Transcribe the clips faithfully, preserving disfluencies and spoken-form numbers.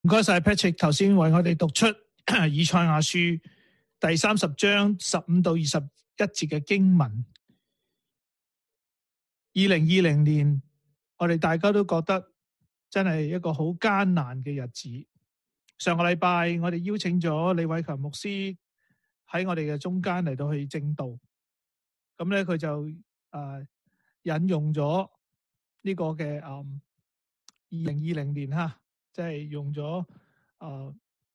唔該晒 Patrick， 頭先為我哋讀出以賽亞書第三十章十五到二十一節嘅經文。二零二零年，我哋大家都覺得真係一個好艱難嘅日子。上個禮拜我哋邀請咗李偉強牧師喺我哋嘅中間嚟到去證道，咁咧佢就誒、呃、引用咗呢個嘅誒二零二零年吓。即係用咗誒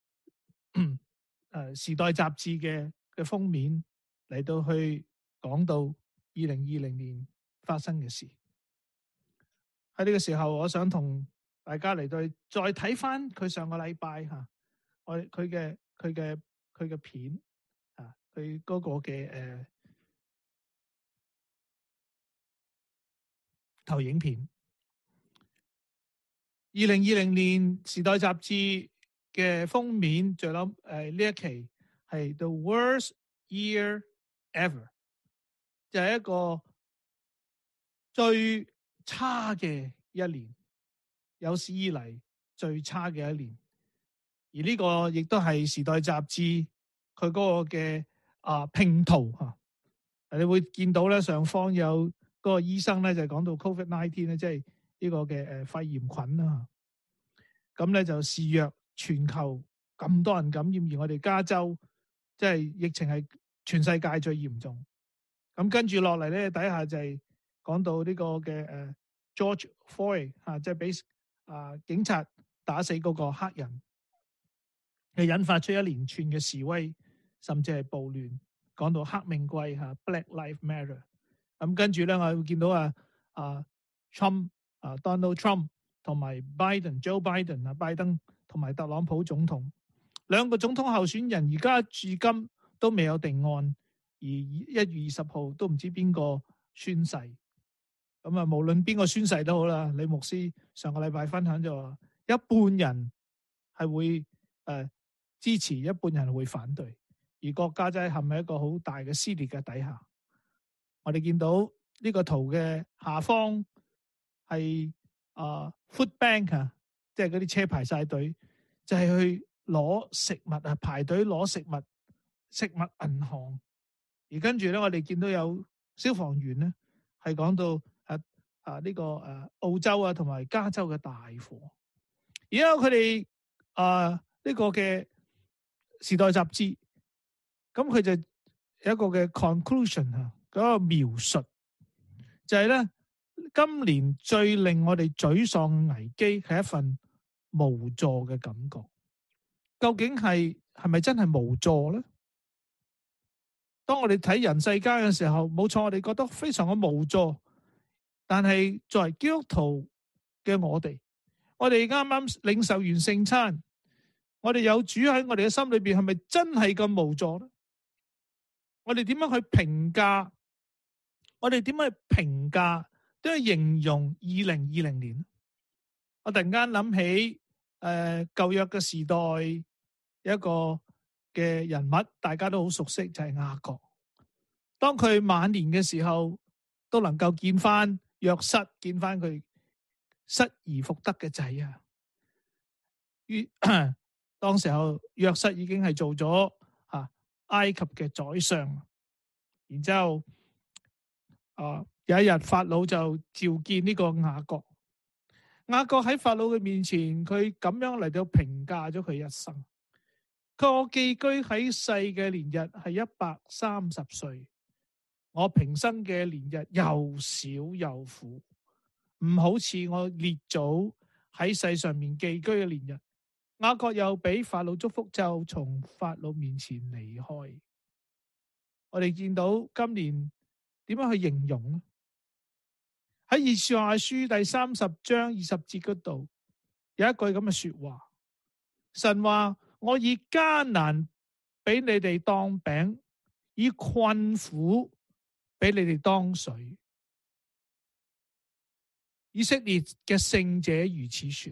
誒時代雜誌嘅嘅封面嚟到去講到二零二零年發生嘅事。喺呢個時候，我想同大家嚟到再睇翻佢上個禮拜吓，我佢嘅佢嘅佢嘅片啊，佢嗰個嘅誒、呃、投影片。二零二零年時代雜誌嘅封面，最諗誒呢一期係 The Worst Year Ever， 就係一個最差嘅一年，有史以嚟最差嘅一年。而呢個亦都係時代雜誌佢嗰個嘅啊拼圖吓，你會見到咧上方有嗰個醫生咧就講到 Covid 十九 咧，即係呢個嘅誒肺炎菌啦，咁咧就肆虐全球咁多人感染，而我哋加州即係疫情係全世界最嚴重。咁跟住落嚟咧，底下就係講到呢個嘅誒 George Floyd 嚇，即係俾啊警察打死嗰個黑人，係引發出一連串嘅示威，甚至係暴亂。講到黑命貴嚇 Black Lives Matter。咁跟住咧，我會見到啊啊 Trump 啊 Donald Trump 同埋 Biden Joe Biden 啊拜登同埋特朗普總統兩個總統候選人，而家至今都未有定案，而一月二十號都唔知邊個宣誓。咁啊，無論邊個宣誓都好啦。李牧師上個禮拜分享就話，一半人係會誒、呃、支持，一半人會反對，而國家真係陷喺一個好大嘅撕裂嘅底下。我哋見到呢個圖嘅下方係啊 food bank 啊，即係嗰啲車排晒隊，就係、是、去攞食物啊，排隊攞食物，食物銀行。而跟住咧，我哋見到有消防員咧，係講到啊啊呢、這個誒、啊、澳洲啊同埋加州嘅大火。而家佢哋啊呢、這個嘅時代雜誌，咁佢就有一個嘅 conclusion 啊。嗰個描述就係咧，今年最令我哋沮喪嘅危機係一份無助嘅感覺。究竟係係咪真係無助咧？當我哋睇人世間嘅時候，冇錯，我哋覺得非常嘅無助。但係作為基督徒嘅我哋，我哋啱啱領受完聖餐，我哋有主喺我哋嘅心裏邊，係咪真係咁無助咧？我哋點樣去評價？我哋點樣去評價，點樣形容二零二零年？我突然間諗起誒、呃、舊約嘅時代有一個嘅人物，大家都好熟悉，就係、是、雅各。當佢晚年嘅時候，都能夠見翻約瑟，見翻佢失而復得嘅仔啊！於當時候約瑟已經係做咗啊埃及嘅宰相，然之後。啊！有一日法老就召見呢個雅各，雅各喺法老嘅面前，佢咁樣嚟到評價咗佢一生。佢話我寄居喺世嘅年日係一百三十歲，我平生嘅年日又少又苦，唔好似我列祖喺世上面寄居嘅年日。雅各又俾法老祝福，就從法老面前離開。我哋見到今年。點樣去形容呢？喺以賽亞書第三十章二十節嗰度有一句咁嘅說話，神話我以艱難俾你哋當餅，以困苦俾你哋當水。以色列嘅聖者如此說。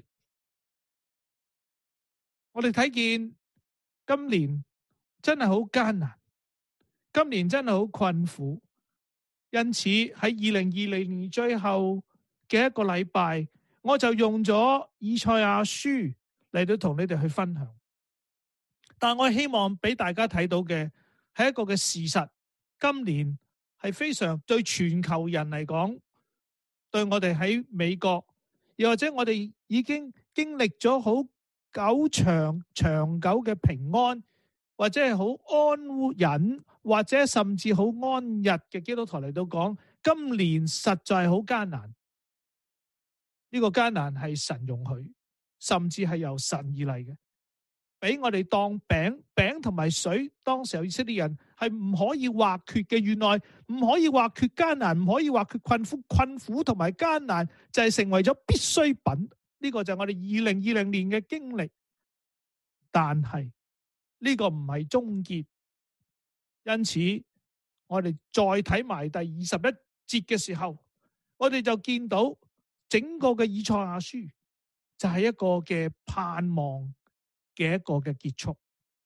我哋睇見今年真係好艱難，今年真係好困苦。因此喺二零二零年最後嘅一個禮拜，我就用咗以賽亞書嚟到同你哋去分享。但我希望俾大家睇到嘅係一個嘅事實，今年係非常對全球人嚟講，對我哋喺美國，又或者我哋已經經歷咗好久長長久嘅平安，或者係好安穩，或者甚至好安逸嘅基督徒嚟到講，今年實在好艱難。呢個艱難係神容許，甚至係由神而嚟嘅，俾我哋當餅餅同埋水。當時候以色列人係唔可以或缺嘅，原來唔可以或缺艱難，唔可以或缺困苦，困苦同埋艱難就係成為咗必需品。呢個就係我哋二零二零年嘅經歷。但係呢個唔係終結，因此我哋再睇埋第二十一節嘅時候，我哋就見到整個嘅以賽亞書就係一個嘅盼望嘅一個嘅結束。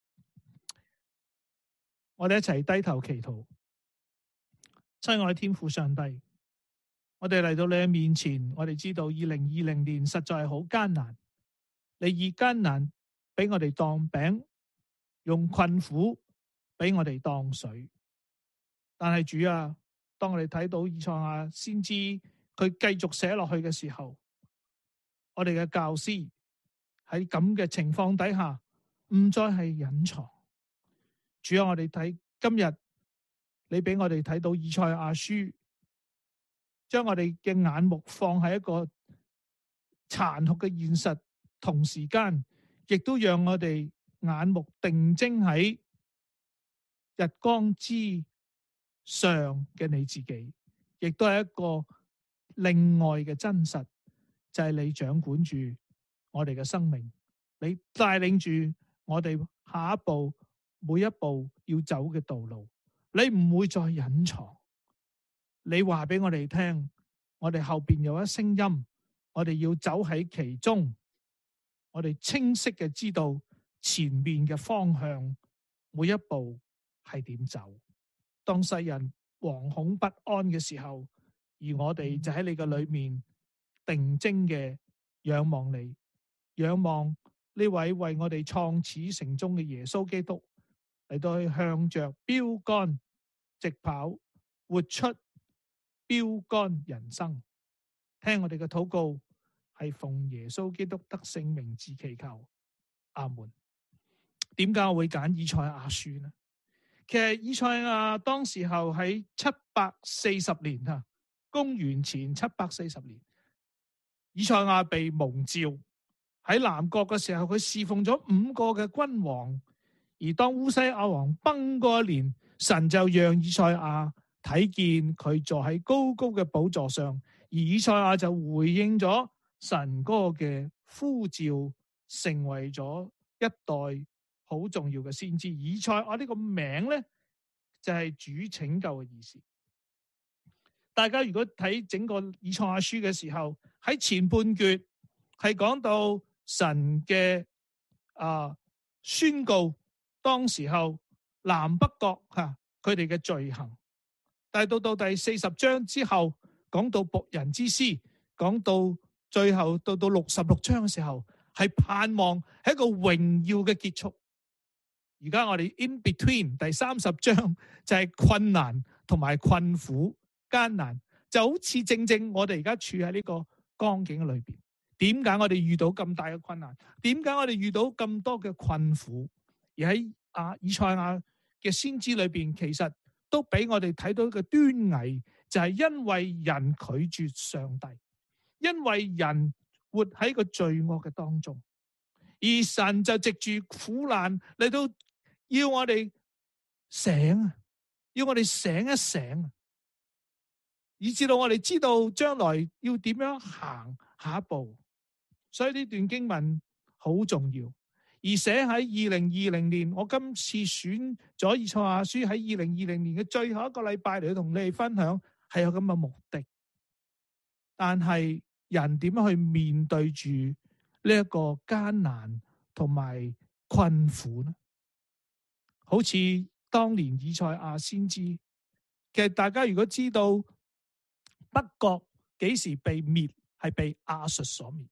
我哋一齊低頭祈禱。親愛天父上帝，我哋嚟到你嘅面前，我哋知道二零二零年實在係好艱難，你以艱難俾我哋當餅，用困苦俾我哋當水。但係主啊，當我哋睇到以賽亞先知佢繼續寫落去嘅時候，我哋嘅教師喺咁嘅情況底下唔再係隱藏。主啊，我哋睇今日你俾我哋睇到以賽亞書，將我哋嘅眼目放喺一個殘酷嘅現實，同時間亦都讓我哋眼目定睛喺日光之上嘅你自己，亦都係一個另外嘅真實，就係你掌管住我哋嘅生命，你帶領住我哋下一步每一步要走嘅道路，你唔會再隱藏。你話俾我哋聽，我哋後邊有一聲音，我哋要走喺其中，我哋清晰嘅知道前面嘅方向，每一步係點走。當世人惶恐不安嘅時候，而我哋就喺你嘅裏面定睛嘅仰望你，仰望呢位為我哋創始成終嘅耶穌基督，嚟到去向着標杆直跑，活出標杆人生。聽我哋嘅禱告，係奉耶穌基督得勝名字祈求，阿門。點解我會揀以賽亞書呢？其實以賽亞當時候喺七百四十年啊，公元前七百四十年，以賽亞被蒙召喺南國嘅時候，佢侍奉咗五個嘅君王。而當烏西亞王崩嗰一年，神就讓以賽亞睇見佢坐喺高高嘅寶座上，而以賽亞就回應咗神嗰個嘅呼召，成為咗一代好重要嘅先知。以賽亞呢個名咧，就係主拯救嘅意思。大家如果睇整個以賽亞書嘅時候，喺前半段係講到神嘅啊宣告，當時候南北國吓佢哋嘅罪行。但係到到第四十章之後，講到僕人之師，講到最後到到六十六章嘅時候，係盼望係一個榮耀嘅結束。而家我哋 in between 第三十章就係困難同埋困苦艱難，就好似正正我哋而家處喺呢個光景裏邊。點解我哋遇到咁大嘅困難？點解我哋遇到咁多嘅困苦？而喺啊以賽亞嘅先知裏邊，其實都俾我哋睇到一個端倪，就係因為人拒絕上帝，因為人活喺個罪惡嘅當中，而神就藉住苦難嚟到要我哋醒，要我哋醒一醒，以至到我哋知道將來要點樣行下一步。所以呢段經文好重要。而寫喺二零二零年，我今次選咗以賽亞書喺二零二零年嘅最後一個禮拜嚟同你哋分享，係有咁嘅目的。但係人點樣去面對住呢一個艱難同埋困苦呢？好似當年以賽亞先知，其實大家如果知道北國幾時被滅，係被亞述所滅，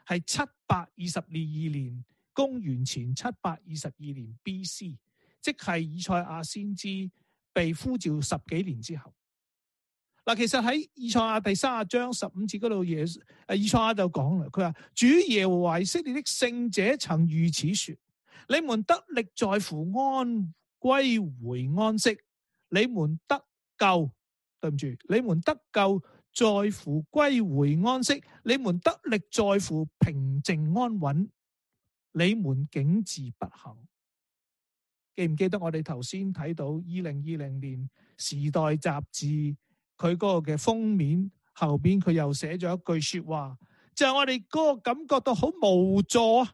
係七百二十二年，公元前七百二十二年 B C， 即係以賽亞先知被呼召十幾年之後。嗱，其實喺以賽亞第三十章十五節嗰度，耶誒以賽亞就講啦，佢話主耶和華以色列的聖者曾如此說：你們得力在乎安歸回安息，你們得救，對唔住，你們得救在乎歸回安息，你們得力在乎平靜安穩，你們竟自不行。記唔記得我哋頭先睇到二零二零年時代雜誌佢嗰個嘅封面後邊，佢又寫咗一句說話，就係我哋嗰個感覺到好無助啊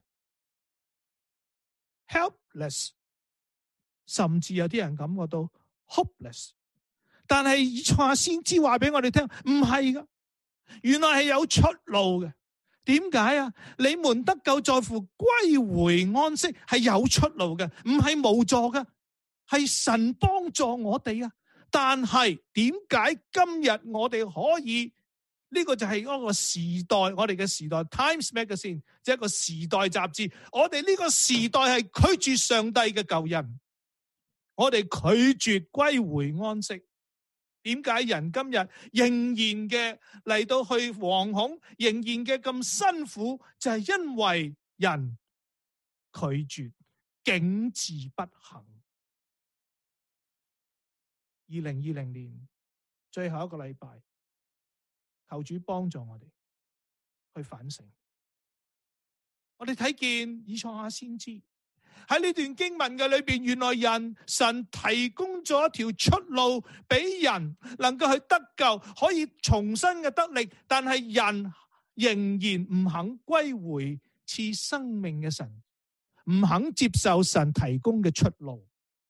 ，helpless， 甚至有啲人感覺到 hopeless。但係以賽亞先知話俾我哋聽，唔係噶，原來係有出路嘅。點解啊？你們得救在乎歸回安息，係有出路嘅，唔係無助嘅，係神幫助我哋啊！但係點解今日我哋可以呢、這個就係嗰個時代，我哋嘅時代 Times Magazine 即係一個時代雜誌。我哋呢個時代係拒絕上帝嘅救恩，我哋拒絕歸回安息。點解人今日仍然嘅嚟到去惶恐，仍然嘅咁辛苦，就係、是、因為人拒絕，竟自不行。二零二零年最後一個禮拜，求主幫助我哋去反省。我哋睇見以賽亞先知喺呢段經文嘅裏邊，原來人神提供咗一條出路俾人能夠去得救，可以重新嘅得力，但係人仍然唔肯歸回賜生命嘅神，唔肯接受神提供嘅出路。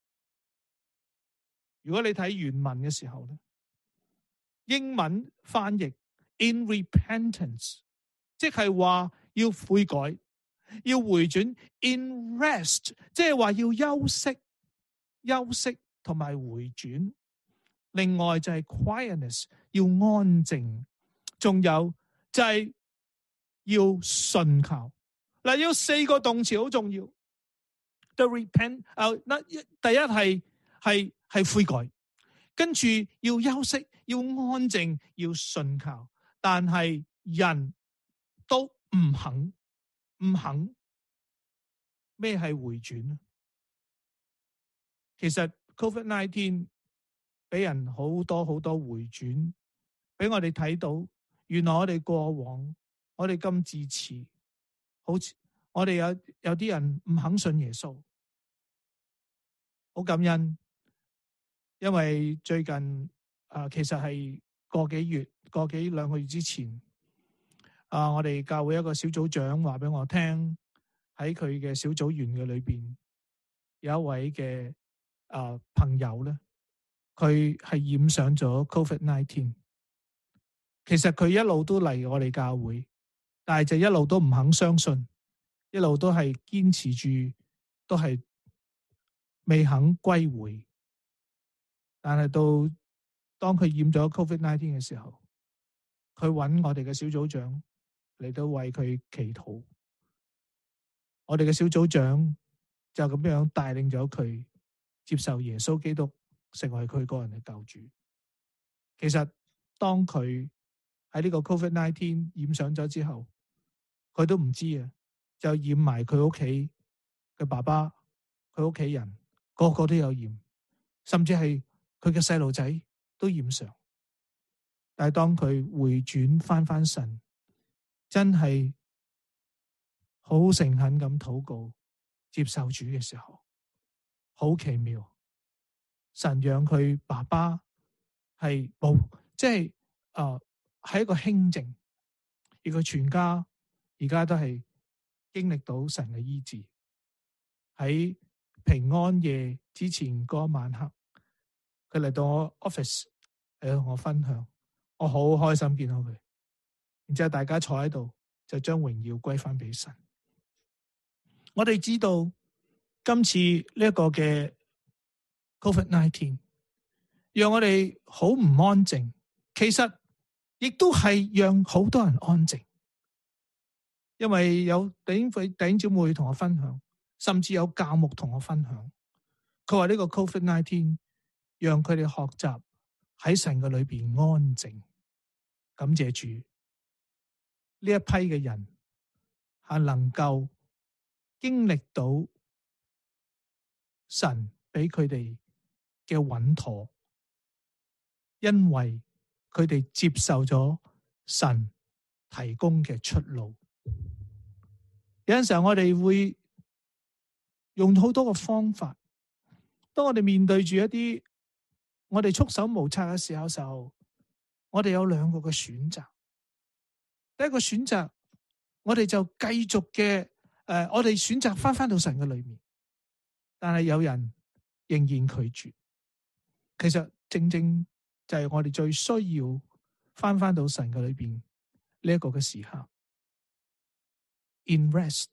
如果你睇原文嘅時候咧，英文翻譯 in repentance， 即係話要悔改，要回轉 in rest， 即係話要休息、休息同埋回轉。另外就係 quietness， 要安靜，仲有就係要信靠。嗱，要四個動詞好重要。The repent， 啊，第一係係係悔改，跟住要休息，要安靜，要信靠。但係人都唔肯，唔肯。咩係回轉呢？其實 covid 十九 俾人好多好多回轉，俾我哋睇到，原來我哋過往，我哋咁自持，好似我哋有有啲人唔肯信耶穌。好感恩，因為最近啊、呃，其實係個幾月、個幾兩個月之前，啊、呃，我哋教會一個小組長話俾我聽，喺佢嘅小組員嘅裏邊，有一位嘅啊、呃、朋友咧，佢係染上咗 covid 十九。其實佢一路都嚟我哋教會，但係就一路都唔肯相信，一路都係堅持住，都係未肯歸回。但係到當佢染咗 covid 十九 嘅時候，佢揾我哋嘅小組長嚟到為佢祈禱。我哋嘅小組長就咁樣帶領咗佢接受耶穌基督成為佢個人嘅救主。其實當佢喺呢個 covid 十九 染上咗之後，佢都唔知啊，就染埋佢屋企嘅爸爸，佢屋企人個個都有染，甚至係佢嘅細路仔都染上。但係當佢回轉翻翻神，真係好誠懇咁禱告接受主嘅時候，好奇妙。神讓佢爸爸係冇，即係誒係一個輕症，而佢全家而家都係經歷到神嘅醫治。喺平安夜之前嗰晚黑，佢嚟到我 office 嚟同我分享，我好開心見到佢。然之後大家坐喺度就將榮耀歸翻俾神。我哋知道今次呢一個嘅 covid 十九 讓我哋好唔安靜，其實亦都係讓好多人安靜， 因為有弟兄弟兄姊妹同我分享，甚至有教牧同我分享，佢話呢個 covid 十九 讓佢哋學習喺神嘅裏邊安靜。感謝主，呢一批嘅人係能夠經歷到神俾佢哋嘅穩妥，因為佢哋接受咗神提供嘅出路。有陣時候我哋會用好多個方法，當我哋面對住一啲我哋束手無策嘅時候時候，我哋有兩個嘅選擇。第一個選擇，我哋就繼續嘅誒，我哋選擇翻翻到神嘅裏面，但係有人仍然拒絕。其實正正就係我哋最需要翻翻到神嘅裏邊呢一個嘅時刻。In rest,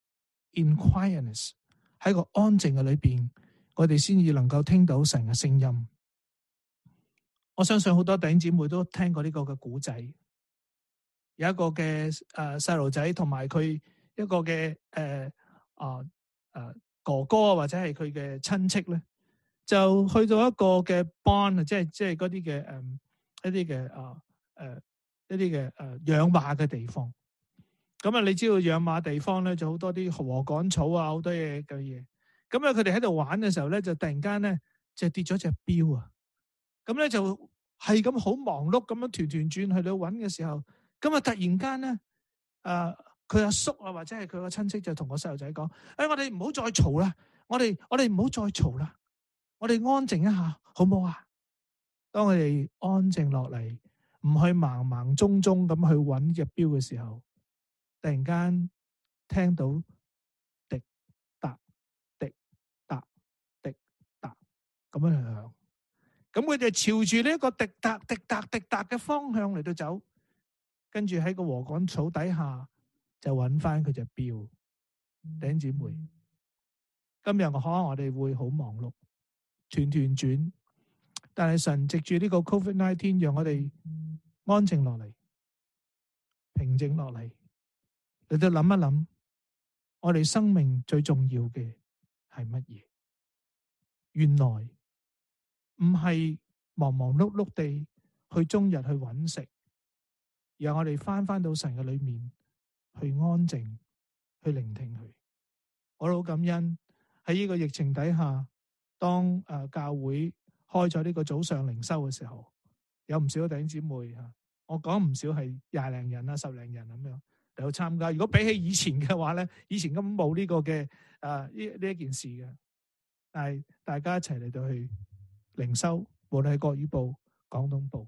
in quietness， 喺個安靜嘅裏邊，我哋先至能夠聽到神嘅聲音。我相信好多弟兄姊妹都聽過呢個嘅古仔，有一個嘅誒細路仔同埋佢一個嘅誒啊誒哥哥或者係佢嘅親戚咧，就去到一個嘅 barn， 即係即係嗰啲嘅誒一啲嘅啊誒一啲嘅誒養馬嘅地方。咁啊，你知道養馬地方咧就好多啲禾稈草啊，好多嘢嘅嘢。咁啊，佢哋喺度玩嘅時候咧，就突然間咧就跌咗隻錶啊！咁咧就係咁好忙碌咁樣團團轉去到揾嘅時候，咁啊突然間咧，誒佢阿叔啊或者係佢個親戚就同個細路仔講：誒我哋唔好再嘈啦，我哋我哋唔好再嘈啦，我哋安靜一下，好唔好啊？當佢哋安靜落嚟，唔去盲盲中中咁去揾隻錶嘅時候，突然間聽到滴答滴答滴答咁樣響，咁佢哋朝住呢一個滴答滴答滴答嘅方向嚟到走，跟住喺個禾稈草底下就揾翻佢隻錶。弟兄姊妹，今日可能我哋會好忙碌，團團轉，但係神藉住呢個 covid 十九 讓我哋安靜落嚟，平靜落嚟。你都諗一諗，我哋生命最重要嘅係乜嘢？原來唔係忙忙碌碌地去終日去揾食，而我哋翻翻到神嘅裏面去安靜，去聆聽佢。我好感恩喺呢個疫情底下，當誒教會開咗呢個早上靈修嘅時候，有唔少弟兄姊妹吓，我講唔少係廿零人啊、十零人咁樣。有參加，如果比起以前嘅話咧，以前根本冇呢個嘅誒呢呢一件事嘅，但係大家一齊嚟到去靈修，無論係國語部、廣東部，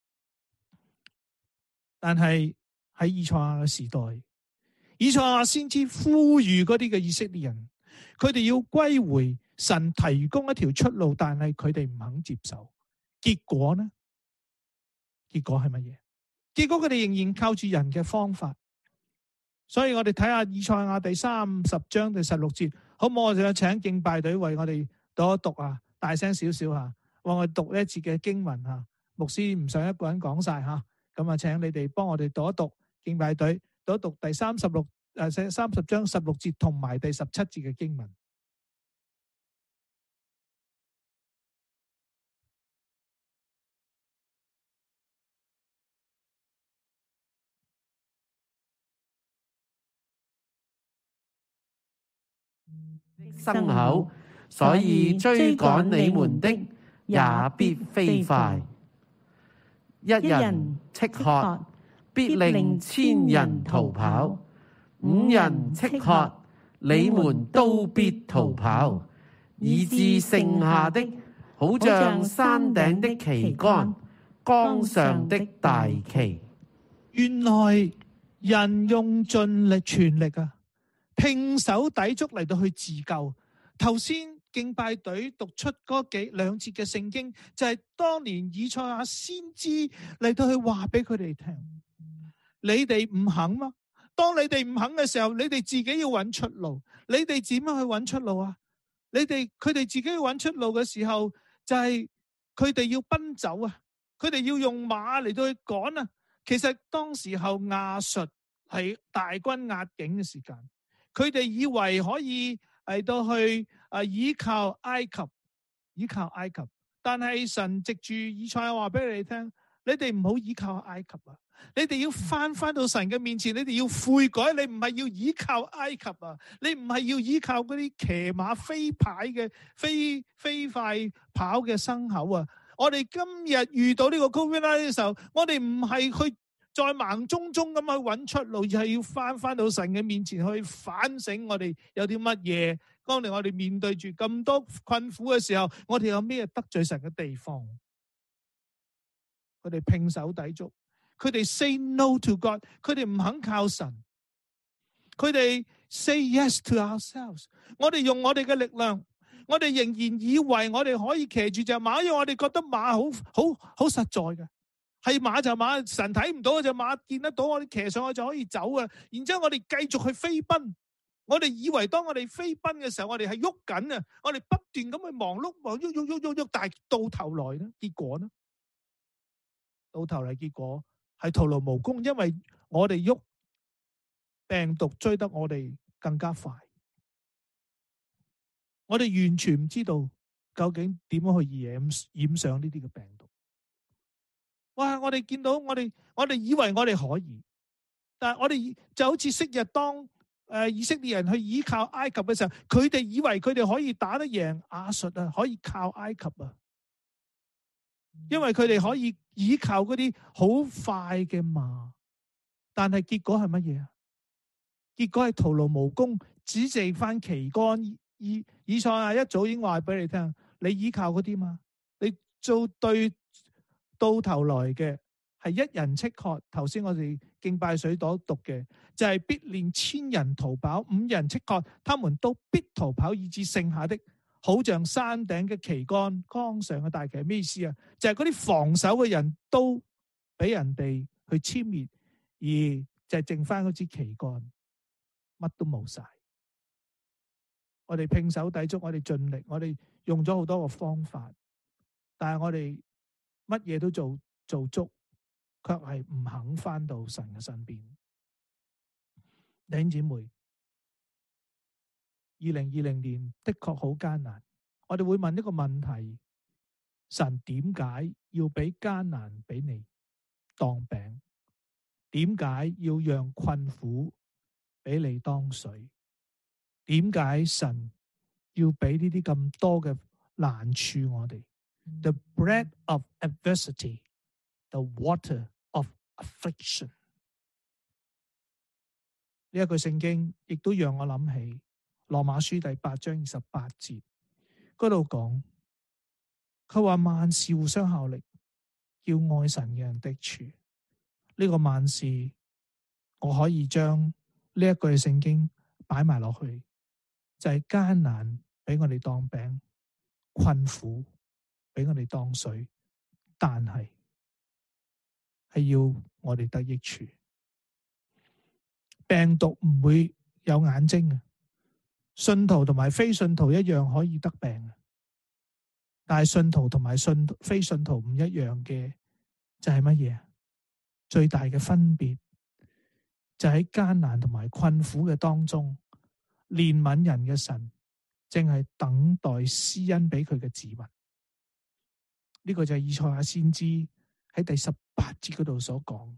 但係喺以賽亞嘅時代，以賽亞先知呼籲嗰啲嘅以色列人，佢哋要歸回神提供一條出路，但係佢哋唔肯接受，結果呢？結果係乜嘢？結果佢哋仍然靠住人嘅方法。所以我哋睇下以賽亞第三十章第十六節，好唔好？我哋請敬拜隊為我哋讀一讀啊，大聲少少吓，為我哋讀呢一節嘅經文吓。牧師唔想一個人講晒吓，咁啊，請你哋幫我哋讀一讀，敬拜隊讀一讀第三十六誒三十章十六節同埋第十七節嘅經文。 牲口，所以追趕你們的也必飛快。一人叱喝，必令千人逃跑；五人叱喝，你們都必逃跑，以致剩下的，好像山頂的旗桿，江上的大旗。 原來人用盡力全力啊，拼手抵足嚟到去自救。頭先敬拜隊讀出嗰幾兩節嘅聖經，就係當年以賽亞先知嚟到去話俾佢哋聽，你哋唔肯嗎？當你哋唔肯嘅時候，你哋自己要揾出路。你哋點樣去揾出路啊？你哋佢哋自己要揾出路嘅時候，就係佢哋要奔走啊，佢哋要用馬嚟到去趕啊。其實當時候亞述係大軍壓境嘅時間，佢哋以為可以嚟到去啊依靠埃及，依靠埃及，但係神藉住以賽亞話俾你聽，你哋唔好依靠埃及啊！你哋要翻翻到神嘅面前，你哋要悔改，你唔係要依靠埃及啊！你唔係要依靠嗰啲騎馬飛牌嘅飛飛快跑嘅牲口啊！我哋今日遇到呢個 COVID 嘅時候，我哋唔係去再盲中中咁去揾出路，而係要翻翻到神嘅面前去反省我哋有啲乜嘢。當年我哋面對住咁多困苦嘅時候，我哋有咩得罪神嘅地方？佢哋拼手抵足，佢哋 say no to God， 佢哋唔肯靠神，佢哋 say yes to ourselves。我哋用我哋嘅力量，我哋仍然以為我哋可以騎住隻馬，因為我哋覺得馬好好好實在嘅，係馬就馬，神睇唔到嘅隻馬見得到，我哋騎上去就可以走啊。然之後我哋繼續去飛奔，我哋以為當我哋飛奔嘅時候，我哋係喐緊啊，我哋不斷咁去忙碌，忙喐喐喐喐喐，但係到頭來咧，結果咧，到頭嚟結果係徒勞無功，因為我哋喐，病毒追得我哋更加快。我哋完全唔知道究竟點樣去染染上呢啲嘅病毒。哇！我哋見到我哋，我哋以為我哋可以，但係我哋就好似昔日當誒以色列人去依靠埃及嘅時候，佢哋以為佢哋可以打得贏亞述啊，可以靠埃及啊，因為佢哋可以依靠嗰啲好快嘅馬，但係結果係乜嘢啊？結果係徒勞無功，只剩翻旗杆。以以賽亞一早已經話俾你聽，你依靠嗰啲嘛，你做對到頭來嘅係一人斥喝。頭先我哋敬拜水朵讀嘅就係、是、必令千人逃跑，五人斥喝，他們都必逃跑，以致剩下的好像山頂嘅旗杆，江上嘅大旗。咩意思啊？就係嗰啲防守嘅人都俾人哋去殲滅，而就係剩翻嗰支旗杆，乜都冇晒。我哋拼手抵足，我哋盡力，我哋用咗好多個方法，但係我哋乜嘢都做做足，卻係唔肯翻到神嘅身邊。弟兄姊妹，二零二零年的確好艱難，我哋會問一個問題：神點解要俾艱難俾你當餅？點解要讓困苦俾你當水？點解神要俾呢啲咁多嘅難處我哋 ？The bread of adversity, the water of affliction。呢一句聖經亦都讓我諗起羅馬書第八章二十八節嗰度講，佢話萬事互相效力，叫愛神嘅人的處。呢、這個萬事，我可以將呢一句聖經擺埋落去。就係艱難俾我哋當餅，困苦俾我哋當水，但係係要我哋得益處。病毒唔會有眼睛嘅，信徒同埋非信徒一樣可以得病嘅，但係信徒同埋信非信徒唔一樣嘅就係乜嘢？最大嘅分別就喺艱難同埋困苦嘅當中。憐憫人嘅神正係等待施恩俾佢嘅子民，呢、這個就係以賽亞先知喺第十八節嗰度所講，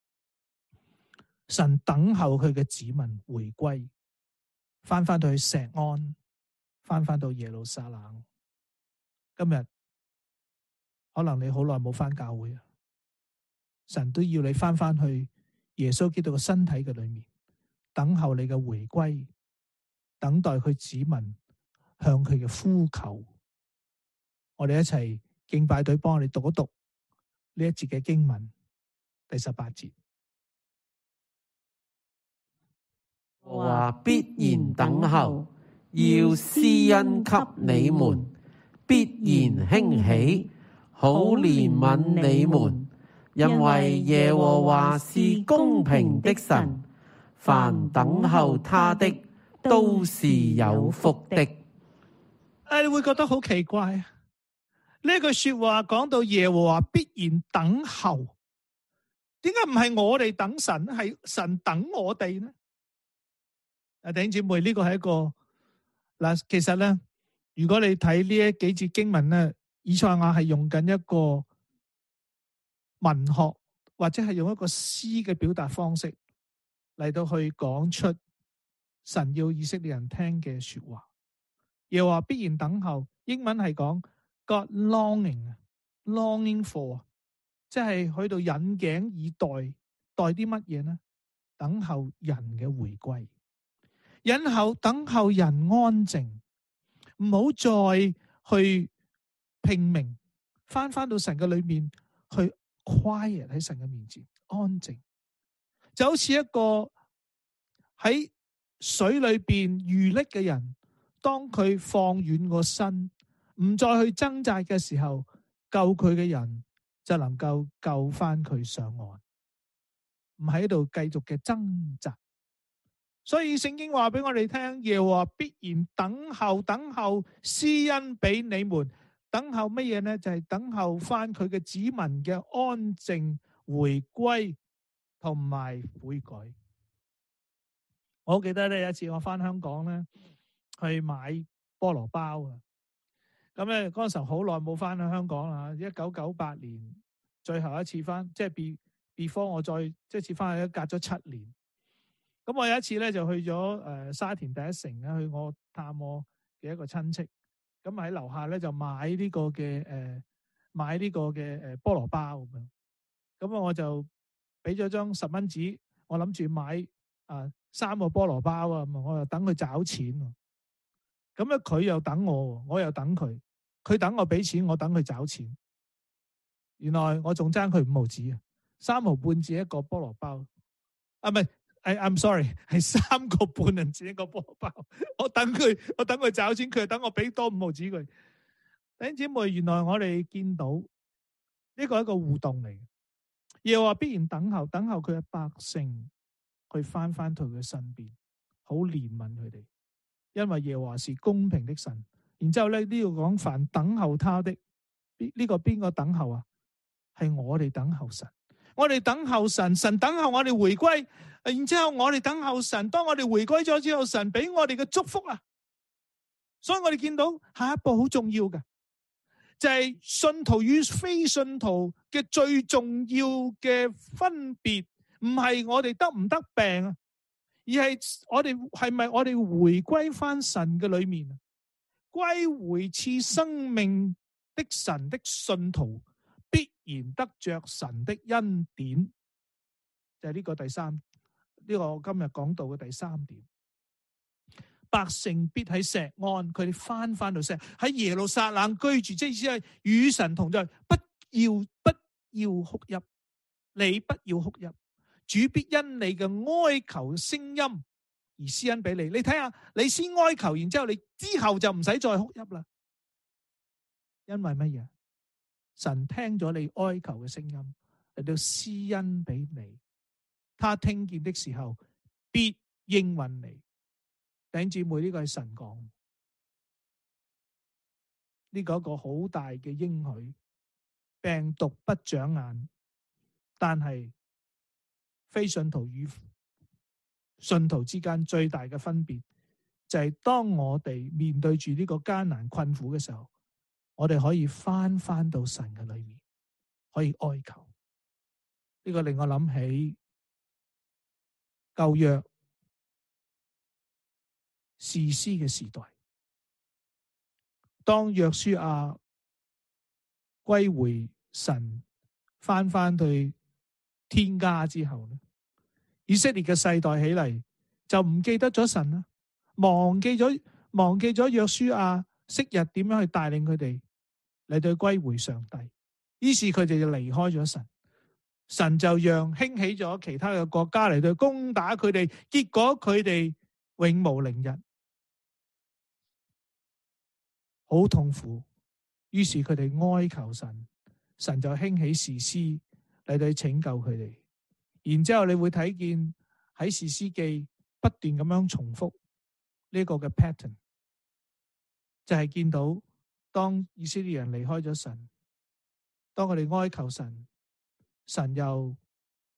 神等候佢嘅子民回歸，翻翻到去錫安，翻翻到耶路撒冷。今日可能你好耐冇翻教會啊，神都要你翻翻去耶穌基督嘅身體嘅裏面，等候你嘅回歸。等待佢子民向佢嘅呼求，我哋一齊敬拜隊幫我哋讀一讀呢一節嘅經文，第十八節。 話必然等候，要施恩給你們，必然興起，好憐憫你們，因為耶和華是公平的神，凡等候他的，都是有福的。 誒，你會覺得好奇怪啊？呢句說話講到耶和華必然等候， 點解唔係我哋等神，係神等我哋呢？啊，弟兄姊妹，呢個係一個嗱，其實咧，如果你睇呢一幾節經文咧，以賽亞係用緊一個文學或者係用一個詩嘅表達方式嚟到去講出神要以色列人聽嘅說話。又話必然等候，英文係講 God longing longing for， 即係去到引頸以待，待啲乜嘢呢？等候人嘅回歸，引後等候人安靜，唔好再去拼命，翻翻到神嘅裏面去 quiet 喺神嘅面前安靜，就好似一個喺水裏邊遇溺嘅人，當佢放軟個身，唔再去掙扎嘅時候，救佢嘅人就能夠救翻佢上岸，唔喺度繼續嘅掙扎。所以聖經話俾我哋聽，耶和華必然等候，等候施恩俾你們。等候乜嘢呢？就係、是、等候翻佢嘅子民嘅安靜回歸同埋悔改。我好記得咧，有一次我翻香港咧，去買菠蘿包啊。咁咧嗰陣時候好耐冇翻去香港啦，一九九八年最後一次翻，即係 before 我再即係次翻去，隔咗七年。咁我有一次咧就去咗誒沙田第一城咧，去我探我嘅一個親戚。咁喺樓下咧就買呢個嘅誒買呢個嘅誒菠蘿包咁樣。咁啊我就俾咗張十蚊紙，我諗住買啊三個菠蘿包啊，我又等佢找錢。咁咧佢又等我，我又等佢，佢等我俾錢，我等佢找錢。原來我仲爭佢五毫紙啊，三毫半紙一個菠蘿包。啊唔係。I, I'm sorry， 係三個半銀紙一個菠蘿包。我等佢，我等佢找錢，佢又等我俾多五毫紙佢。弟兄姊妹，原來我哋見到呢個係一個互動嚟嘅。耶和華必然等候，等候佢嘅百姓去翻翻到佢嘅身邊，好憐憫佢哋。因為耶和華是公平的神。然之後咧呢度講凡等候他的，呢、這個邊個等候啊？係我哋等候神。我哋等候神，神等候我哋回歸，然之後我哋等候神。當我哋回歸咗之後，神俾我哋嘅祝福啊！所以我哋見到下一步好重要嘅，就係信徒與非信徒嘅最重要嘅分別，唔係我哋得唔得病啊，而係我哋係咪我哋回歸翻神嘅裏面啊？歸回賜生命的神的信徒，必然得着神的恩典，就係呢個第三，呢個我今日講到嘅第三點。百姓必喺錫安，佢哋翻翻到錫喺耶路撒冷居住，即係意思係與神同在，不要不要哭泣，你不要哭泣，主必因你嘅哀求聲音而施恩俾你。你睇下，你先哀求，然之後你之後就唔使再哭泣啦。因為乜嘢？神聽咗你哀求嘅聲音，嚟到施恩俾你。他聽見的時候，必應允你。弟兄姊妹，呢個係神講，呢個一個好大嘅應許。病毒不長眼，但係非信徒與信徒之間最大嘅分別，就係當我哋面對住呢個艱難困苦嘅時候，我哋可以翻翻到神嘅裏面，可以哀求。呢個令我諗起舊約士師嘅時代，當約書亞歸回神，翻翻去天家之後咧，以色列嘅世代起嚟就唔記得咗神啦，忘記咗忘記咗約書亞昔日點樣去帶領佢哋嚟到歸回上帝，於是佢哋就離開咗神，神就讓興起咗其他嘅國家嚟到攻打佢哋，結果佢哋永無寧日，好痛苦。於是佢哋哀求神，神就興起士師嚟到拯救佢哋。然之後你會睇見喺士師記不斷咁樣重複呢個嘅 pattern， 就係見到當以色列人離開咗神，當佢哋哀求神，神又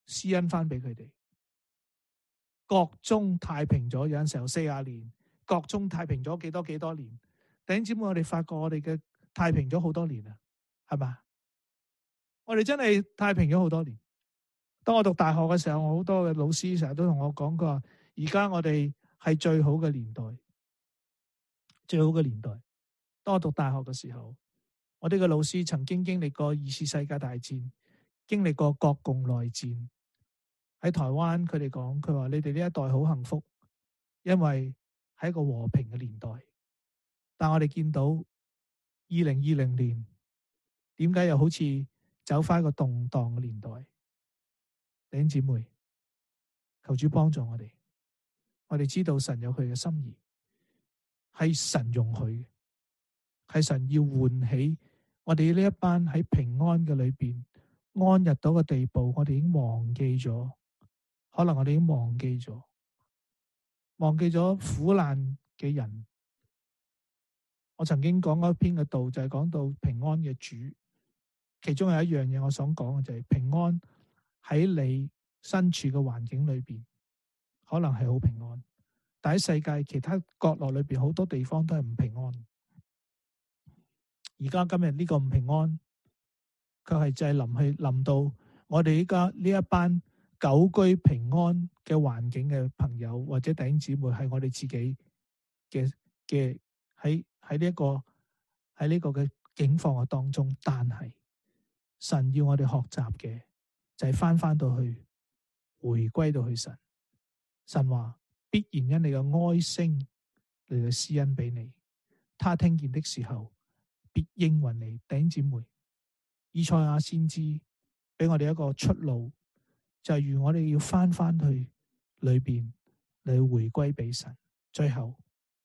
施恩翻俾佢哋。國中太平咗，有陣時候四十年，國中太平咗幾多幾多年。弟兄姊妹，我哋發覺我哋嘅太平咗好多年啦，係嘛？我哋真係太平咗好多年。當我讀大學嘅時候，我好多嘅老師成日都同我講過，而家我哋係最好嘅年代，最好嘅年代。當我讀大學嘅時候，我哋嘅老師曾經經歷過二次世界大戰，經歷過國共內戰。喺台灣，佢哋講，佢話你哋呢一代好幸福，因為係一個和平嘅年代。但我哋見到二零二零年，點解又好似走返一個動盪嘅年代？弟兄姊妹，求主幫助我哋。我哋知道神有佢嘅心意，係神容許嘅，係神要喚起我哋呢一班喺平安嘅裏邊安逸到嘅地步，我哋已經忘記咗。可能我哋已經忘記咗，忘記咗苦難嘅人。我曾經講過一篇嘅道，就係講到平安嘅主。其中有一樣嘢我想講嘅就係平安喺你身處嘅環境裏邊，可能係好平安，但喺世界其他角落裏邊，好多地方都係唔平安。而家今日呢個唔平安，佢係就係臨去臨到我哋依家呢一班久居平安嘅環境嘅朋友或者弟兄姊妹，係我哋自己嘅嘅喺喺呢一個喺呢個嘅境況嘅當中，但係神要我哋學習嘅就係翻翻到去回歸到去神。神話必然因你嘅哀聲嚟到施恩俾你，他聽見的時候必應允你。弟兄姊妹，以賽亞先知俾我哋一個出路。就係如我哋要翻翻去裏邊嚟回歸俾神。最後，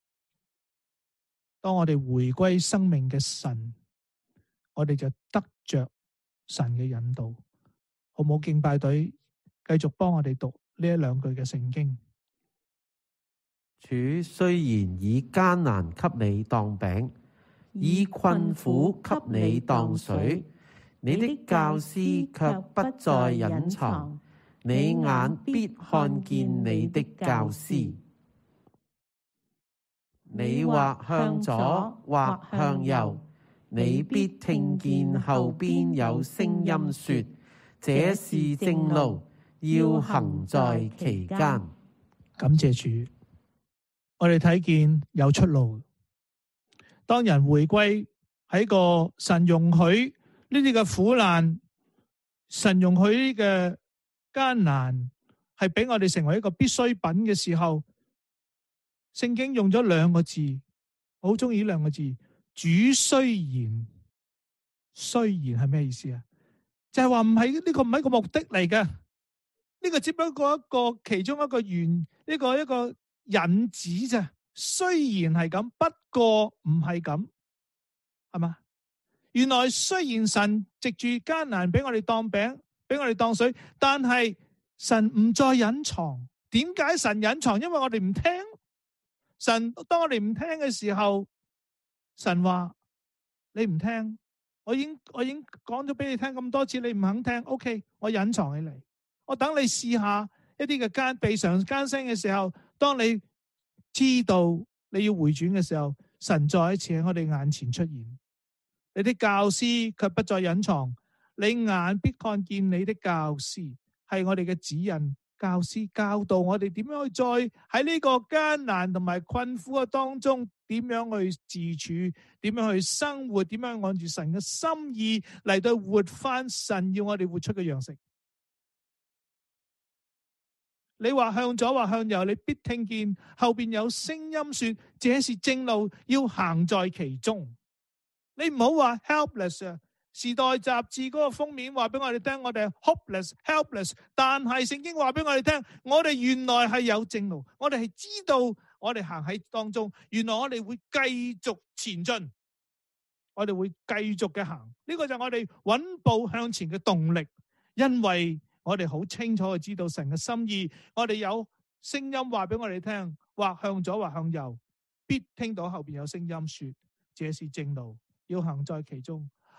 當我哋回歸生命嘅神，我哋就得着神嘅引導。好冇？敬拜隊繼續幫我哋讀呢一兩句嘅聖經。 主雖然以艱難給你當餅，以困苦給你當水，你的教師卻不再隱藏。你眼必看見你的教師。你或向左，或向右，你必聽見後邊有聲音說：這是正路，要行在其間。 感謝主，我哋睇見有出路。當人回歸喺個神容許呢啲嘅苦難，神容許呢嘅艱難係俾我哋成為一個必需品嘅時候，聖經用咗兩個字，我好中意呢兩個字。主雖然，雖然係咩意思啊？就係話唔係呢個唔係一個目的嚟嘅，呢個只不過一個其中一個原呢個一個引子啫。雖然係咁，不過唔係咁，係嘛？原來雖然神藉住艱難俾我哋當餅，俾我哋當水，但係神唔再隱藏。點解神隱藏？因為我哋唔聽。神當我哋唔聽嘅時候，神話你唔聽，我已經我已經講咗俾你聽咁多次，你唔肯聽 ，OK， 我隱藏起嚟，我等你試下一啲嘅艱避常艱辛嘅時候，當你知道你要回轉嘅時候，神再一次喺我哋眼前出現。你的教師卻不再隱藏，你眼必看見你的教師，係我哋嘅指引。教師教導我哋點樣去再喺呢個艱難同埋困苦嘅當中，點樣去自處，點樣去生活，點樣按住神嘅心意嚟到活翻神要我哋活出嘅樣式。你話向左或向右，你必聽見後邊有聲音說：這是正路，要行在其中。你唔好話 helpless 啊！時代雜誌嗰個封面話俾我哋聽，我哋係 hopeless、helpless， 但係聖經話俾我哋聽，我哋原來係有正路，我哋係知道我哋行喺當中，原來我哋會繼續前進，我哋會繼續嘅行。呢個就係我哋穩步向前嘅動力，因為我哋好清楚嘅知道神嘅心意，我哋有聲音話俾我哋聽，或向左或向右，必聽到後邊有聲音說：這是正路，要行在其中。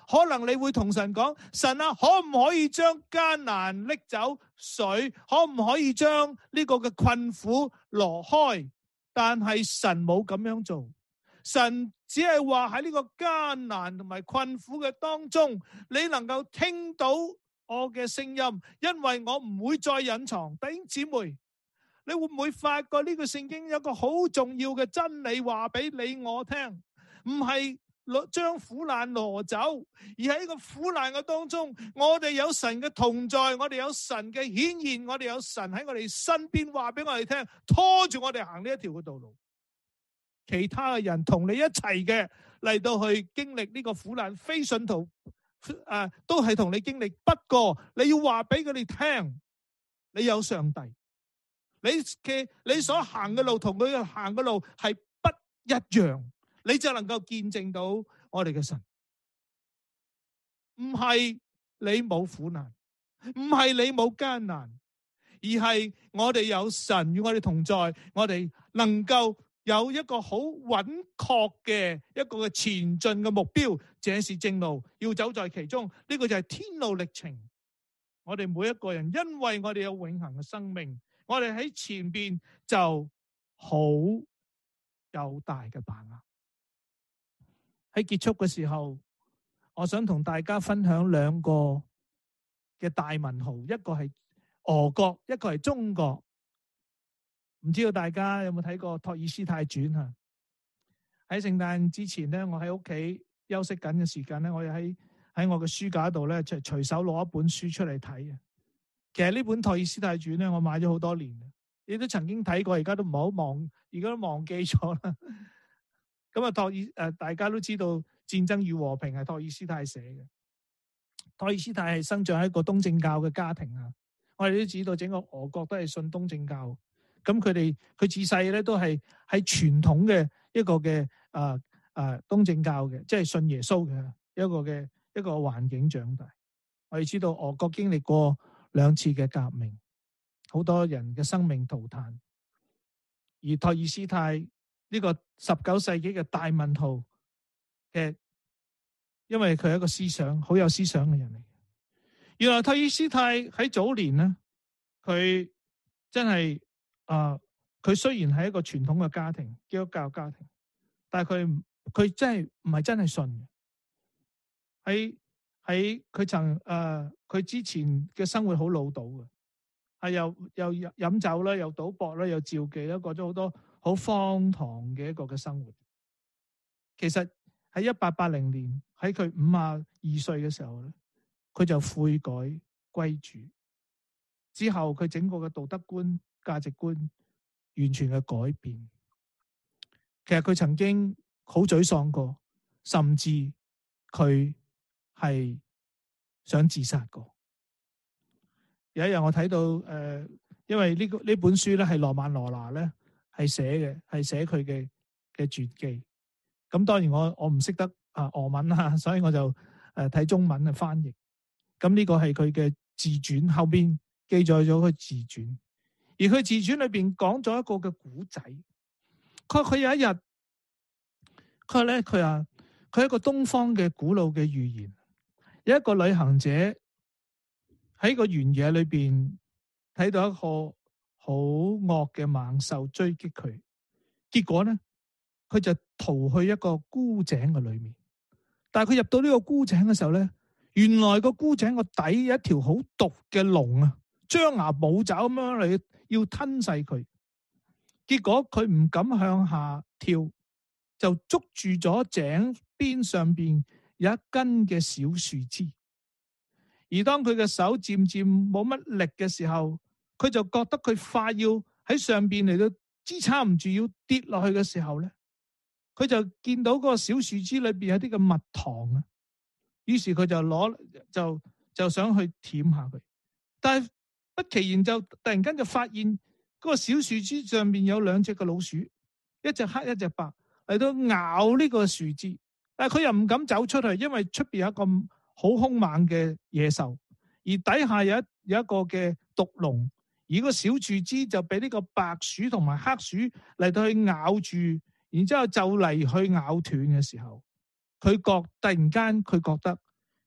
可能你會同神講：神啊，可唔可以將艱難拎走水？可唔可以將呢個嘅困苦挪開？但係神冇咁樣做，神只係話喺呢個艱難同埋困苦嘅當中，你能夠聽到我嘅聲音，因為我唔會再隱藏。弟兄姊妹，你會唔會發覺呢個聖經有一個好重要嘅真理話俾你我聽？唔係將苦難挪走，而喺呢個苦難嘅當中，我哋有神嘅同在，我哋有神嘅顯現，我哋有神喺我哋身邊話俾我哋聽，拖住我哋行呢一條嘅道路。其他嘅人同你一齊嘅嚟到去經歷呢個苦難，非信徒誒都係同你經歷。不過你要話俾佢哋聽，你有上帝，你嘅你所行嘅路同佢行嘅路係不一樣，你就能夠見證到我哋嘅神。唔係你冇苦難，唔係你冇艱難，而係我哋有神與我哋同在，我哋能夠有一個好穩確嘅一個嘅前進嘅目標，這是正路，要走在其中。呢個就係天路歷程。我哋每一個人，因為我哋有永恆嘅生命，我哋喺前邊就好有大嘅把握。喺結束嘅時候，我想同大家分享兩個嘅大文豪，一個係俄國，一個係中國。唔知道大家有冇睇過托爾斯泰傳啊？喺聖誕之前咧，我喺屋企休息緊嘅時間咧，我又喺喺我嘅書架度咧，就隨手攞一本書出嚟睇啊。其實呢本托爾斯泰傳咧，我買咗好多年，亦都曾經睇過，而家都唔好忘，而家都忘記咗啦。咁啊，托爾誒，大家都知道《戰爭與和平》係托爾斯泰寫嘅。托爾斯泰係生長喺一個東正教嘅家庭啊。我哋都知道整個俄國都係信東正教。咁佢哋佢自細咧都係喺傳統嘅一個嘅啊啊東正教嘅，即係信耶穌嘅一個嘅一個環境長大。我哋知道俄國經歷過兩次嘅革命，好多人嘅生命塗炭。而托爾斯泰呢個十九世紀嘅大文豪嘅，因為佢係一個思想好有思想嘅人嚟。原來托爾斯泰喺早年咧，佢真係。啊！佢雖然係一個傳統嘅家庭，基督教家庭，但係佢佢真係唔係真係信嘅。喺喺佢曾誒，佢、呃、之前嘅生活好潦倒嘅，係又又飲酒啦，又賭博啦，又召妓啦，過咗好多好荒唐嘅一個嘅生活。其實喺一八八零年，喺佢五啊二歲嘅時候咧，佢就悔改歸主，之後佢整個嘅道德觀、價值觀完全嘅改變。其實佢曾經好沮喪過，甚至佢係想自殺過。有一日我睇到誒、呃，因為呢個呢本書咧係羅曼羅拿咧係寫嘅，係寫佢嘅嘅傳記。咁當然我我唔識得啊俄文啦，所以我就誒睇中文嘅翻譯。咁呢個係佢嘅自傳，後邊記載咗佢自傳。而佢自傳裏邊講咗一個嘅古仔。佢佢有一日，佢話咧，佢話佢係一個東方嘅古老嘅預言。有一個旅行者喺個原野裏邊睇到一個好惡嘅猛獸追擊佢，結果咧佢就逃去一個枯井嘅裏面。但係佢入到呢個枯井嘅時候咧，原來個枯井個底有一條好毒嘅龍啊，張牙舞爪咁樣嚟要吞噬佢。結果佢唔敢向下跳，就捉住咗井邊上邊有一根嘅小樹枝。而當佢嘅手漸漸冇乜力嘅時候，佢就覺得佢快要喺上邊嚟到支撐唔住要跌落去嘅時候咧，佢就見到嗰個小樹枝裏邊有啲嘅蜜糖啊。於是佢就攞就就想去舔下佢，但係不其然就突然間就發現嗰個小樹枝上面有兩隻嘅老鼠，一隻黑一隻白嚟到咬呢個樹枝，但係佢又唔敢走出去，因為出邊有一個好兇猛嘅野獸，而底下有一有一個嘅毒龍，而個小樹枝就俾呢個白鼠同埋黑鼠嚟到去咬住，然之後就嚟去咬斷嘅時候，佢覺突然間佢覺得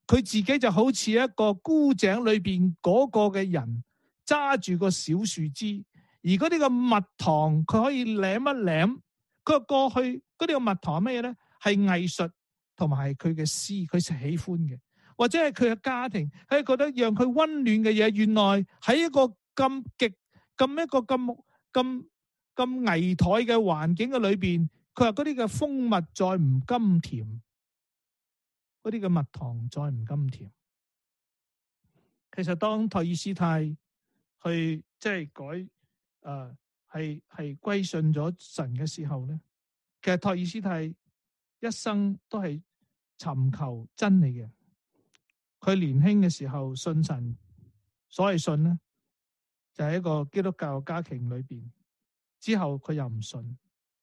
佢自己就好似一個枯井裏邊嗰個嘅人，揸住個小樹枝，而嗰啲個蜜糖佢可以舐一舐。佢話過去嗰啲個蜜糖係咩嘢咧？係藝術同埋係佢嘅詩，佢喜歡嘅，或者係佢嘅家庭，佢覺得讓佢溫暖嘅嘢，原來喺一個咁極咁一個咁咁咁危殆嘅環境嘅裏邊，佢話嗰啲嘅蜂蜜再唔甘甜，嗰啲嘅蜜糖再唔甘甜。其實當托爾斯泰去即係改誒係係歸信咗神嘅時候咧，其實托爾斯泰一生都係尋求真理嘅。佢年輕嘅時候信神，所謂信咧就係一個基督教家庭裏邊，之後佢又唔信，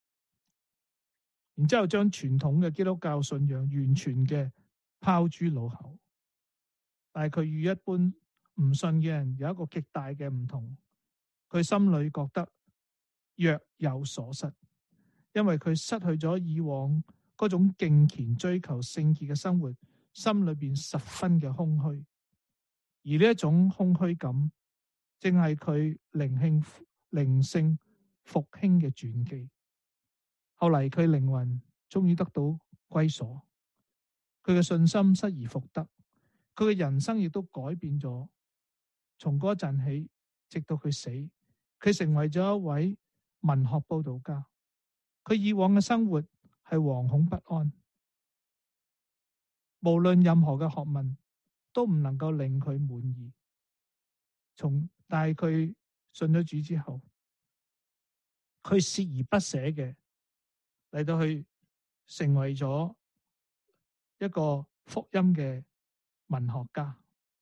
然之後將傳統嘅基督教信仰完全嘅拋諸腦後。但係佢與一般唔信嘅人有一個極大嘅唔同，佢心裏覺得若有所失，因為佢失去咗以往嗰種敬虔追求聖潔嘅生活，心裏邊十分嘅空虛，而呢一種空虛感正係佢靈性靈性復興嘅傳記。後嚟佢靈魂終於得到歸所，佢嘅信心失而復得，佢嘅人生亦都改變咗。從嗰陣起，直到佢死，佢成為咗一位文學報道家。佢以往嘅生活係惶恐不安，無論任何嘅學問都唔能夠令佢滿意。從但係佢信咗主之後，佢鍥而不捨嘅嚟到去成為咗一個福音嘅文學家。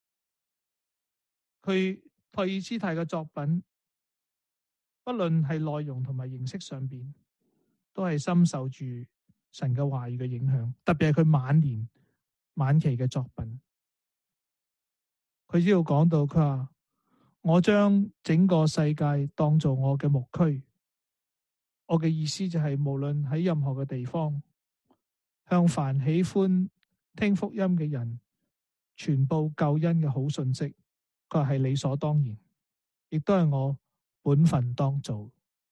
佢托爾斯泰嘅作品，不論係內容同埋形式上邊，都係深受住神嘅話語嘅影響。特別係佢晚年晚期嘅作品，佢只要講到佢話：我將整個世界當做我嘅牧區。我嘅意思就係，無論喺任何嘅地方，向凡喜歡聽福音嘅人傳報救恩嘅好信息，佢話係理所當然，亦都係我本分當做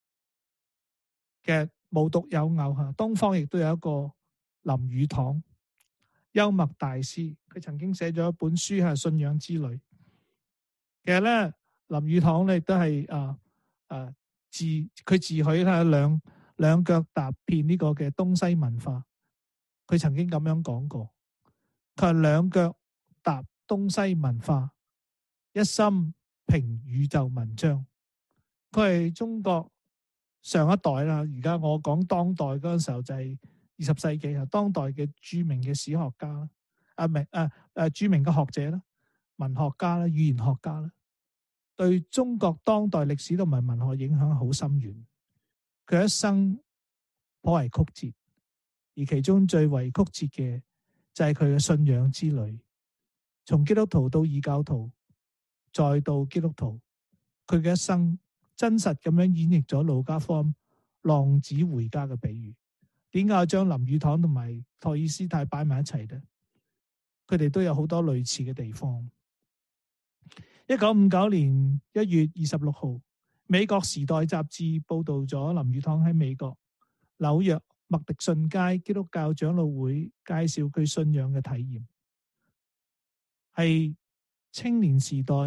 嘅。無獨有偶吓，東方亦都有一個林語堂，幽默大師，佢曾經寫咗一本書係信仰之旅。其實咧，林語堂咧亦都係啊啊自佢自許係兩兩腳踏遍呢個嘅東西文化。佢曾經咁樣講過，佢係兩腳踏東西文化，一心評宇宙文章。佢係中國上一代啦，而家我講當代嗰個時候就係二十世紀啊，當代嘅著名嘅史學家啊，明啊誒著名嘅學者啦、文學家啦、語言學家啦，對中國當代歷史同埋文學影響好深遠。佢一生頗為曲折，而其中最為曲折嘅就係佢嘅信仰之旅，從基督徒到異教徒，再到基督徒，佢嘅一生真實咁樣演繹咗路加福音浪子回家嘅比喻。點解我將林語堂同埋托爾斯泰擺埋一齊呢？佢哋都有好多類似嘅地方。一九五九年一月二十六號，美國時代雜誌報道咗林語堂喺美國紐約麥迪遜街基督教長老會介紹佢信仰嘅體驗，係青年時代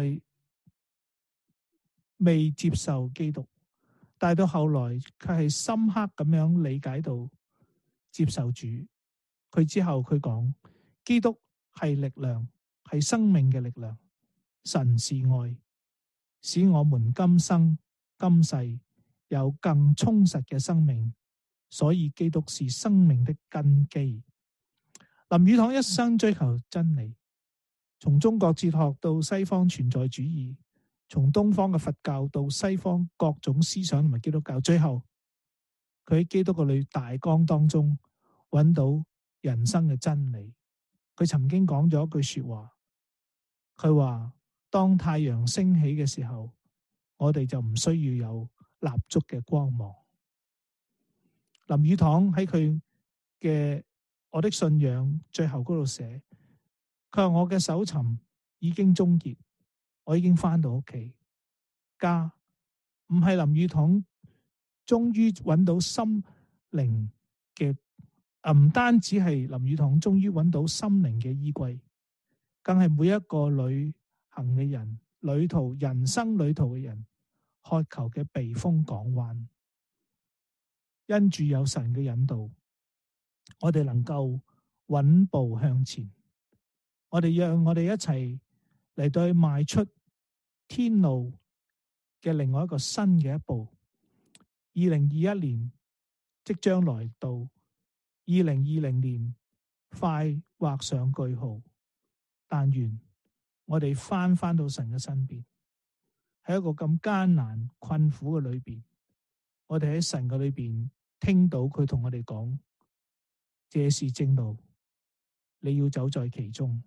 未接受基督，但到後來佢係深刻咁樣理解到接受主。佢之後佢講，基督係力量，係生命嘅力量。神是愛，使我們今生今世有更充實嘅生命，所以基督是生命的根基。林語堂一生追求真理，從中國哲學到西方存在主義，從東方嘅佛教到西方各種思想同埋基督教，最後佢喺基督嘅裏大綱當中揾到人生嘅真理。佢曾經講咗一句說話，佢話：當太陽升起嘅時候，我哋就唔需要有蠟燭嘅光芒。林語堂喺佢嘅《我的信仰》最後嗰度寫： 佢話我嘅搜尋已經終結，我已經翻到屋企家，唔係林語堂終於揾到心靈嘅，啊唔單止係林語堂終於揾到心靈嘅依歸，更係每一個旅行嘅人、旅途人生旅途嘅人渴求嘅避風港灣。因住有神嘅引導，我哋能夠穩步向前。我哋讓我哋一齊嚟到去邁出天路嘅另外一個新嘅一步。二零二一年即將來到，二零二零年快畫上句號。但願我哋翻返到神嘅身邊，喺一個咁艱難困苦嘅裏邊，我哋喺神嘅裏邊聽到佢同我哋講，這是正路，你要走在其中。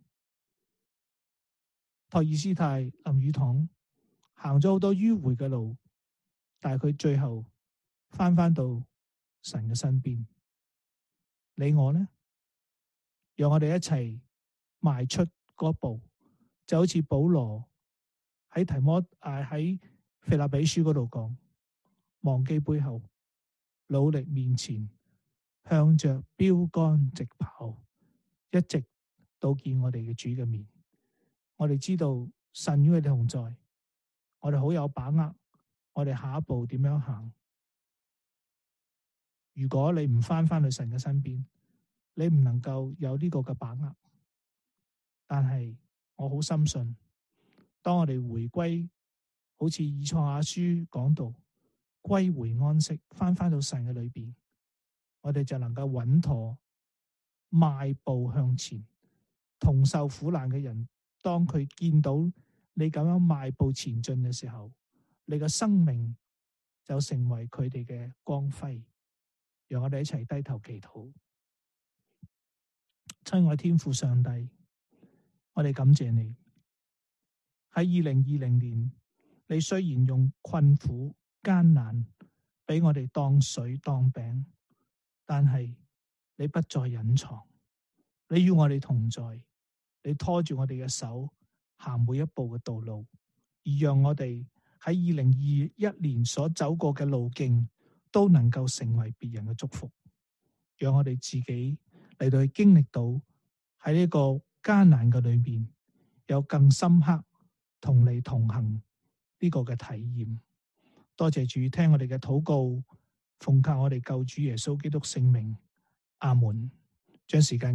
托爾斯泰、林語堂行咗好多迂迴嘅路，但係佢最後翻返到神嘅身邊。你我呢？讓我哋一齊邁出嗰步，就好似保羅喺提摩誒喺腓立比書嗰度講，忘記背後，努力面前，向着標杆直跑，一直到見我哋嘅主嘅面。我哋知道神與我哋同在，我哋好有把握，我哋下一步點樣行。如果你唔翻返去神嘅身邊，你唔能夠有呢個嘅把握。但係我好深信，當我哋回歸，好似以賽亞書講到，歸回安息，翻返到神嘅裏邊，我哋就能夠穩妥邁步向前。同受苦難嘅人，當佢見到你咁樣邁步前進嘅時候，你嘅生命就成為佢哋嘅光輝。讓我哋一齊低頭祈禱。親愛天父上帝，我哋感謝你喺二零二零年，你雖然用困苦艱難俾我哋當水當餅，但係你不再隱藏，你與我哋同在。你拖住我哋嘅手行每一步嘅道路，而讓我哋喺二零二一年所走過嘅路徑都能夠成為別人嘅祝福。讓我哋自己嚟到去經歷到喺呢個艱難嘅裏面有更深刻同你同行呢個嘅體驗。多謝主聽我哋嘅禱告，奉靠我哋救主耶穌基督聖名，阿門。將時間